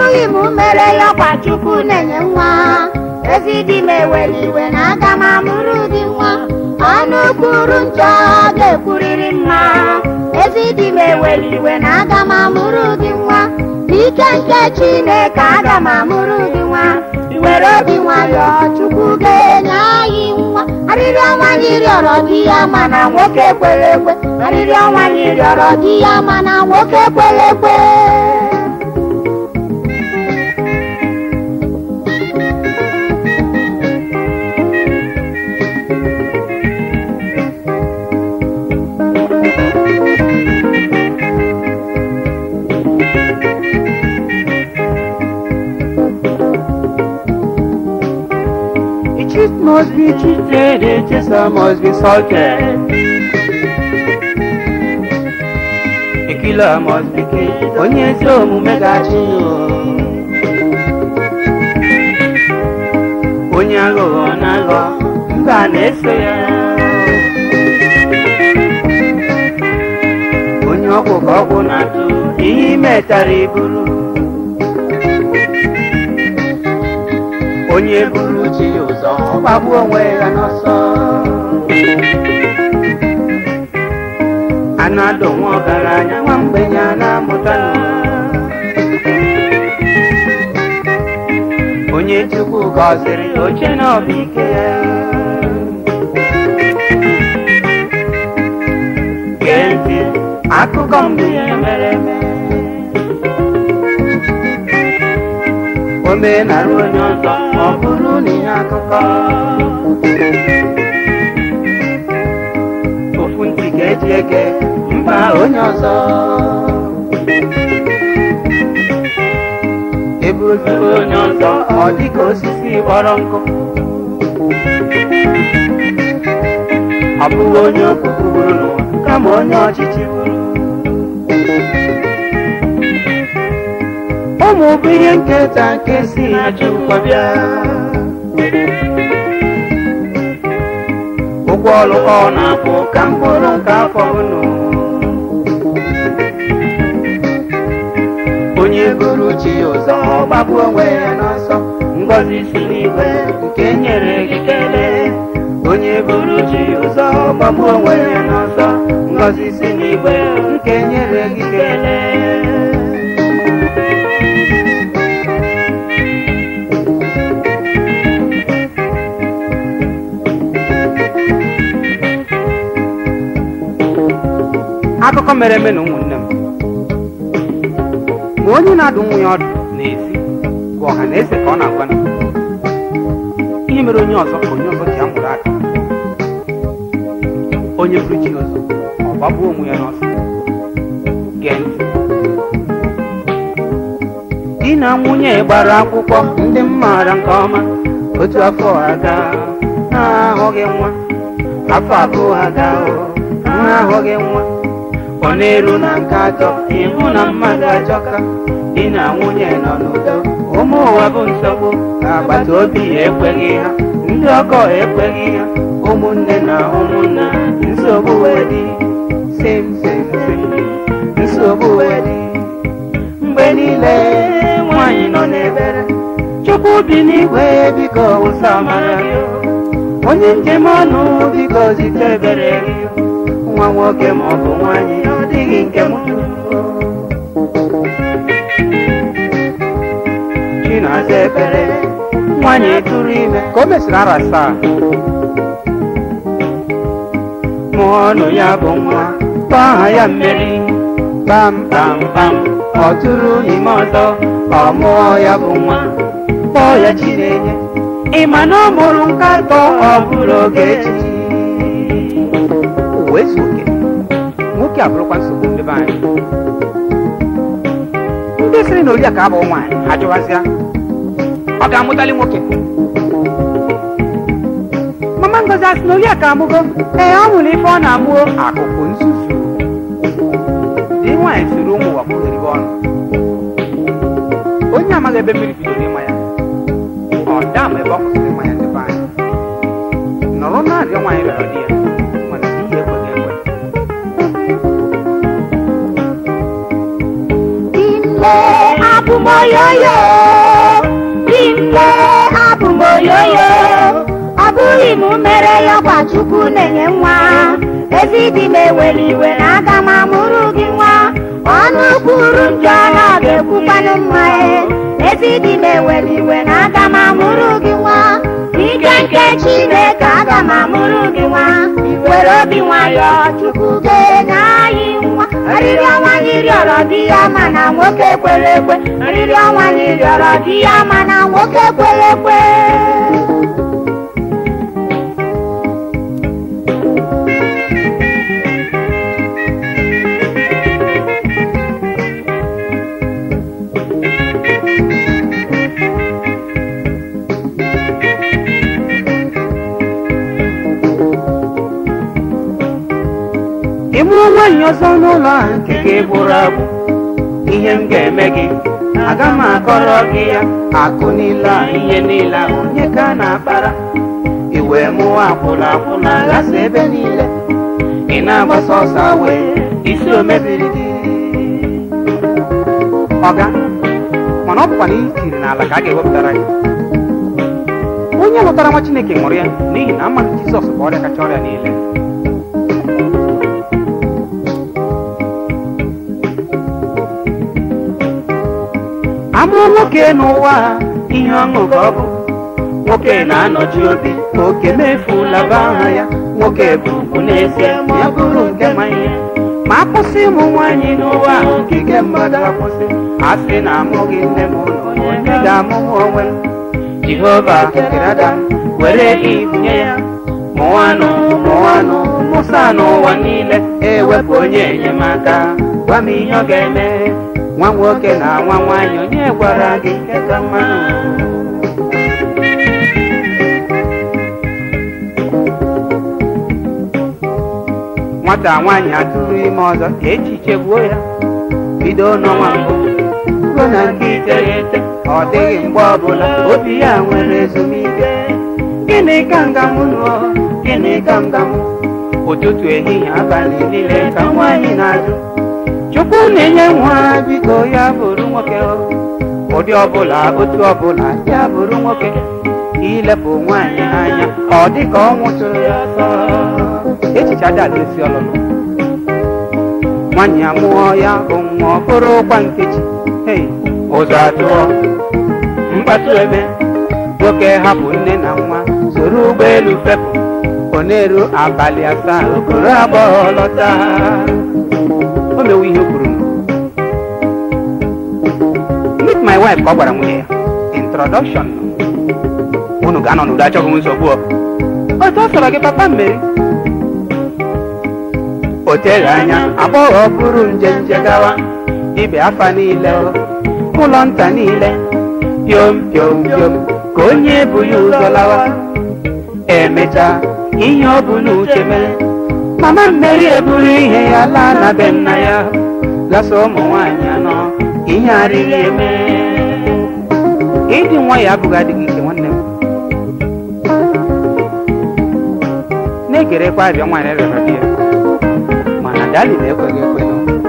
bụghị m mere ya ọkwa Chukwu na-enye nwa. Ezi di m ewere iwe na aga m amụrụ gị nwa. Ọnụ kwuru njọ ga-ekwurịrị mma. Ezi di m ewere iwe na aga m amụrụ gị nwa. N'ike nke Chineke aga m amụrụ gị nwa. Were obi nwayọọ, Chukwu ga-enye anyị nwa. Arịrịọ nwanyị rịọrọ di ya mana nwoke kwere ekwe. Arịrịọ nwanyị rịọrọ di ya mana nwoke kwere ekwe. Cheat must be cheated, the chaser must be salted. The killer must be killed. Onye ezi omume ga-achị o. Onye aghụghọ na-aghọ, mba na-eso ya. Onye ọgwụ ka ọgwụ na-atụ, ihe metara iburu. Onye buru chi ụzọ, gbagbu onwe ya n'ọsọ. A na-adụ nwa ọgaranya, nwa mgbenye a na-amụta. Onye Chukwu gọziri, oche na ọ bụ ike ya. Gee ntị, akụkọ mgbe ihe mere eme. Omenala onye ọzọ, ọ bụrụ na ihe akụkọ. Ofu ntị ga-eji ege mba onye ọzọ. Eburuziri onye ọzọ, ọ dịka osisi kpọrọ nkụ. Ọ bụghị onye okpukpu gburu n'ụwa, kama onye ọchịchị gburu. Ụmụ bụ ihe nketa nke si na Chukwu bịa. Ụgwọ ọrụ ọ na-akwụ ka mkpụrụ nke afọ unu. Onye buru chi ụzọ, ọ gbagbu onwe ya n'ọsọ. Ngọzi si n'igwe nke nyere gị kelee. Onye buru chi ụzọ, ọ gbagbu onwe ya n'ọsọ. Ngọzi si n'igwe nke nyere gị kelee. Akụkọ mere eme na ụmụnne m. Ma onye na-adụ nwunye ọdụ n'ezi ka ọha na eze ka ọ na-agwa na ihe mere onye ọzọ ka onye ọzọ ji amụrụ aka. Onye buru chi ụzọ, ọ gbagbuo onwe ya n'ọsọ. Gee ntị. Di na nwunye gbara akwụkwọ, ndị m maara nke ọma. Otu afọ aga ha ahụghị nwa. Afọ abụọ aga ha ahụghị nwa. Ọ na-eru na nke atọ, ịhụ na mmadụ ajọka. Di na nwunye nọ n'udo, ụmụ ụwa bụ nsogbu. Agbata obi ekweghị ha, ndị ọgọ ekweghị ha. Ụmụnne na ụmụnna, nsogbu wee dị. Nsogbu wee dị. Mgbe niile nwaanyị nọ n'ebere. Chukwu bi n'igwe, biko wụsa amara gị. Onye njem ọnụ, biko zite ebere gị. Nwa nwoke ma ọ bụ nwaanyị, ọ dịghị nke m. Chinaza ekpere, nwaanyị tụrụ ime ka o mesịrị arọ 7. Mụọ ọnụ ya bụ nwa, kpọọ aha ya Mmeri. Bam bam bam, ọ tụrụ ime ọzọ, ọ mụọ ya bụ nwa, kpọọ ya Chinenye. Ị ma na ọ mụrụ nke atọ, ọ bụrụ Ogechi. Wee zuo oke, nwoke abụrụkwa nsogbu ndị be anyị. Ndị sịrị na Oriakụ abụ nwaanyị, ha jụwazịa ọ ga-amụtali nwoke. Mama Ngozi asị na Oriakụ amụgo. Ee, ọ nwere ife ọ na-amụo. Akụkụ nzuzu. Di nwaanyị siri ụmụ ụwa kpụgheribe ọnụ. Onye amaghị ebe mmiri bidoro ịma ya, ọ dam ebe ọ kwụsịrị ịma ya ndị be anyị. Nọrọ na-arịọ nwaanyị rịọrọ di ya, mana di ya ekweghị ekwe. Abụ m oyoyo dimle abụ m oyoyo ọ bụghị m mere ya ọkwa Chukwu na-enye nwa ezi di m ewere iwe na aga m amụrụ gị nwa ọnụ kwuru njọ na ọ ga-ekwukwanụ mma ezi di m ewere iwe na aga m amụrụ gị nwa ike nke Chineke aga m amụrụ gị nwa were obi nwayọ Chukwu ga-enye anyị nwa arịrị ọnwa anyị rịọrọ di ya mana nwoke kwere ekwe arịrị ọnwa anyị rịọrọ di ya mana nwoke kwere ekwe ịmụrụ nwaanyị ọzọ n'ụlọ a nke ga-egburu agbụ ihe m ga-eme gị aga m akọrọ gị ya akụ niile a ihe niile a onye ka a na-akpara iwe mụwa akwụla akwụla gasa ebe niile ị na-agbasa ọsọ wee isi omebiri gị ọga mana ọ bụkwa na itiri n'ala ka a ga-ewepụtara gị onye lụtara nwa Chineke nwụrụ ya n'ihi na amaghị Jizọs bụ ọrịa kacha ọrịa niile amụrụ nwoke n'ụwa ihe ọṅụ ka ọ bụ nwoke na-anọchi obi oke mefulaba aha ya nwoke bụ ugwu n'ezie ya bụrụ nke ma ihe ma akwụsị ụmụ nwaanyị n'ụwa okike mmadụ akwụsị a sị na amụghị nne m ụlọ onye ga-amụmụ onwe Jehova kere Adam were ibunye ya mụwanụ mụsa n'ụwa niile ewepụ onye enyemaka gwa m ihe ọ ga-eme nwa nwoke na nwa nwaanyị onye gwara gị nke ka mmanụ nwata nwaanyị atụrụ ime ọzọ ka echiche gbuo ya bido n'ọnwa mbụ ruo na nke iteghete ọ dịghị mgbe ọbụla obi ya nwere ezumike gịnị ka ngamụ nụọ gịnị ka ngamụ ụtụtụ ehihie abalị niile ka nwaanyị na-ajụ Chukwu na-enye nwa biko ya bụrụ nwoke ụdị ọbụla otu ọbụla ya bụrụ nwoke ilepụ nwaanyị anya ọ dị ka ọ nwụtụrụ ya ọsọ echiche aja esi ọlụlụ nwaanyị amụọ ya bụ nwa ọ bụrụkwa Nkechi ụzọ atụọ mkpatụ eme nwoke hapụ nne na nwa soro ụgbọelu fepụ ọ na-eru abalị 7 okoro agbọghọ lọta o mewe ihe o kwuru meet my wife ka ọ gwara nwunye ya introduction unu ga-anọ n'udo achọghị m nsogbu otu ọ sọrọ gị papa mmeri o teghị anya agbọghọ bụrụ nje gawa dibịa afa niile ụlọ nta niile piom ka onye bụ ya ụzọ lawa emechaa ihe ọ bụ n'uche mere mama mmeri eburu ihe ya laa na be nna ya lasa ụmụ nwaanyị anọ ihe arịghị eme ịdị nwa ya abụghị adịghị ike nwanne m na-egerekwa arịọ nwaanyị rịọrọ di ya mana dali na-ekweghị ekwe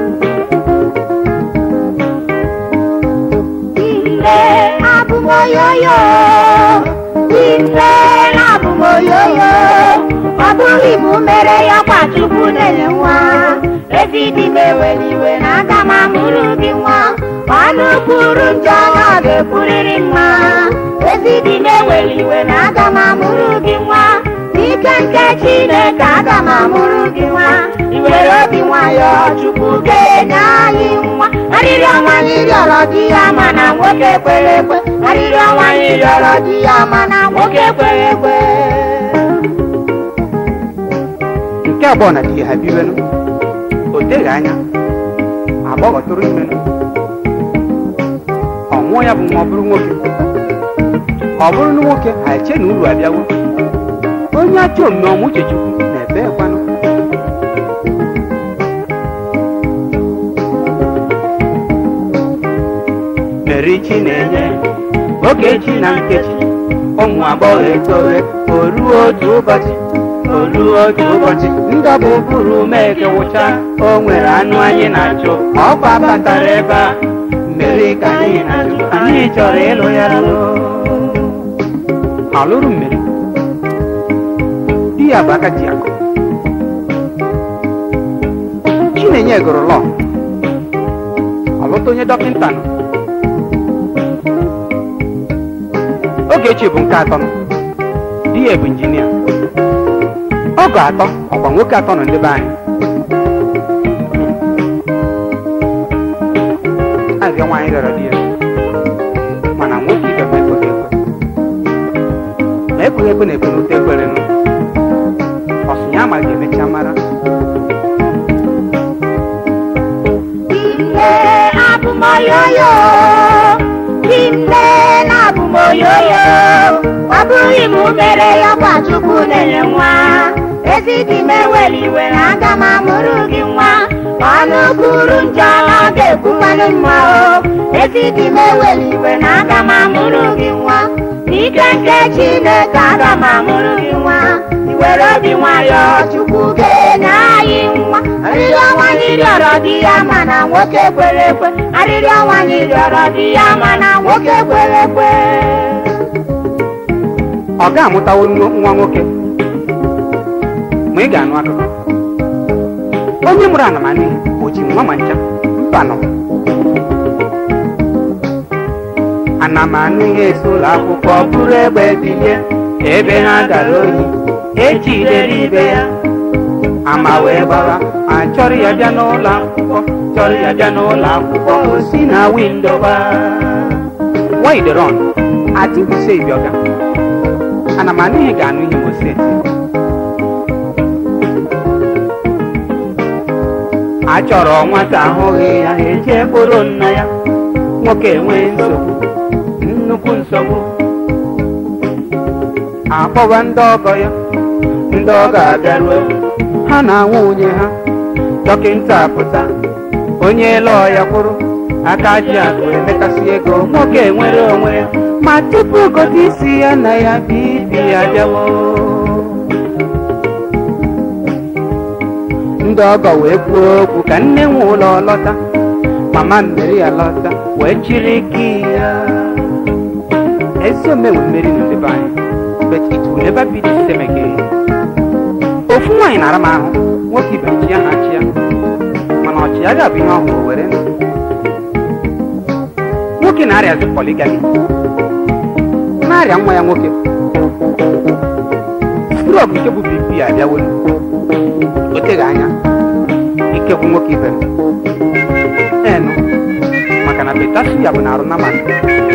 abụ m oyoyo ọ bụghị m mere ya ọkwa Chukwu na-enye nwa ezi di m ewere iwe na aga m amụrụ gị nwa ọnụ kwuru njọ na ọ ga-ekwurịrị mma ezi di m ewere iwe na aga m amụrụ gị nwa ike nke Chineke aga m amụrụ gị nwa iwere obi nwayọ Chukwu ga-enye anyị nwa arịrị ọnwa anyị rịọrọ di ya mana nwoke kwere ekwe arịrị ọnwa anyị rịọrọ di ya mana nwoke kwere ekwe nke abụọ na di ha biwenụ o teghị anya agbọghọ tụrụ imenụ ọ mụọ ya bụ nwa ọ bụrụ nwoke ọ bụrụ na nwoke ha eche na uru abịawo onye achọ omume ọmụ uche Chukwu na-ebe ekwanụ Merichi na-enye Ogechi na Nkechi ụmụ agbọghọ etowe o ruo otu ụbọchị ndọbụ buru meke wụcha o nwere anụ anyị na-achụ ọkwa batara ebe a mmeri ka anyị na-ajụ, anyị chọrọ ịlụ ya lụ. Alụrụ mmeri di ya bụ aka ji akụ. Chinenye gụrụ lọọ, ọlụta onye dọkịnta nọ. Ogechi bụ nke atọ nọ, di ya bụ injinia. Ọgụ atọ ọkwa nwoke atọ nọ ndị be anyị. Abịa nwaanyị rịọrọ di ya, mana nwoke ibe m ekweghị ekwe. Ma ekweghị ekwe na-ekwe n'ute ekwere nụ. Ọsụ ya amaghị emecha mara. Abụmoyoyo, ime na abụmoyoyo, ọ bụghị m mere ya kwa Chukwu na-enye nwa. Ezi di m eweli iwe na aga m amụrụ gị nwa. Ọnụ kwuru njọ ọ ga-ekwukwanụ mma o. Ezi di m eweli iwe na aga m amụrụ gị nwa. N'ike nke Chineke aga m amụrụ gị nwa. Iwere obi nwayọ Chukwu ga-enye anyị nwa. Arịrịọ nwanyị rịọrọ di ya mana nwoke kwere ekwe. Arịrịọ nwanyị rịọrọ di ya mana nwoke kwere ekwe. Ọ ga-amụtawo nwa nwoke ma ị ga-anụ akụkọ. Onye mụrụ anamani o ji nwa ma ncha mpanụ. Anamani ga-esi ụlọ akwụkwọ bụrụ egbe bilie ebe ha gara oyi, ejidere ibe ya ama wee gbara. A chọrọ ya bịa n'ụlọ akwụkwọ, chọrọ ya bịa n'ụlọ akwụkwọ, o si na windo gbaa. Why the run? I think we say bịọga. Anamani ga-anụ ihe moseti. A chọrọ nwata ahụghị ya eje kpụrụ nna ya. Nwoke enwee nsogbu, nnukwu nsogbu. Akpọba ndị ọgọ ya, ndị ọgọ abịaruo, ha na nwunye ha. Dọkịnta apụta, onye lụọ ya kwụrụ, aka ji akụ emekasị ego. Nwoke nwere onwe ya, ma tupu gote isi ya na ya bibi ya bịawo. Ndị ọgọ wee kwuo okwu ka nne nwe ụlọ lọta. Mama mmeri ya lọta wee chiri gị ya. Ezi omenwe mmeri na ndị be anyị, but it will never be the same again. Ofu nwaanyị na-ara m ahụ, nwoke ibe chi ya na chi ya, mana ọchị ya ga-abụ ihe ọhụrụ were ndụ. Nwoke na-arịazi poligami, na-arịa nwa ya nwoke. Strok nke bụ BP abịawolu, o teghị anya ikegbu nwoke ibe m. Enu maka na betasu ya bụ na arụ na mmadụ.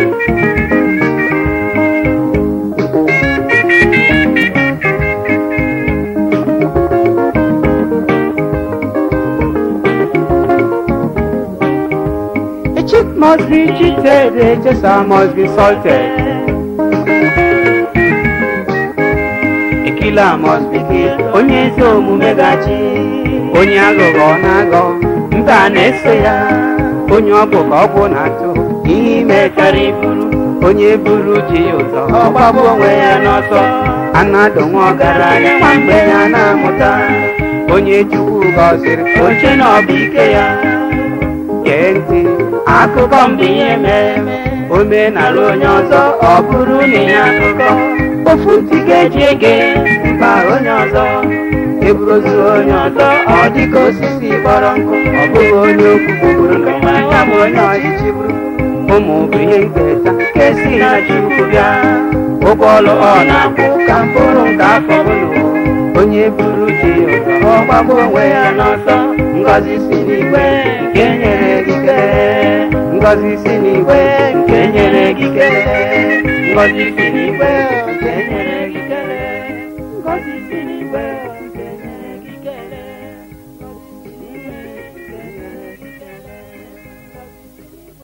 A chick must be cheated, a chaser must be salted. A killer must be killed. Onye ezi omume gachi, onye aghụghọ na-aghọ, mba na-eso ya. Onye ọ bụ ka ọ bụ na-atụ ihe mechara iburu. Onye buru ji ya ụzọ, ọ gbagbu onwe ya n'ọsọ. A na-adọ nwa ọgaranya ma mgbe ya na-amụta. Onye Chukwu gọziri, oche na ọ bụ ike ya. Gee ntị, akụkọ mbụ ihe mere omenala onye ọzọ, ọ bụrụ na ihe akụkọ. Ofu ntị ga-eji ege mba onye ọzọ. Eburozu onye ọzọ, ọ dịka osisi kpọrọ nkụ. Ọ bụghị onye okwu gburu n'ụwa ya ma onye ọchịchị bụrụ. Ụmụ bụ ihe nketa ka esi na Chukwu bịa. Ụgwọ ọlụ ọ na-akwụ ka mkpụrụ nke afọ bụlụ. Onye buru ji ụzọ, ọ gbagbu onwe ya n'ọsọ. Ngọzi si n'igwe nke nyere gị kere. Ngọzi si n'igwe nke nyere gị kere. Ngọzi si n'igwe nke nyere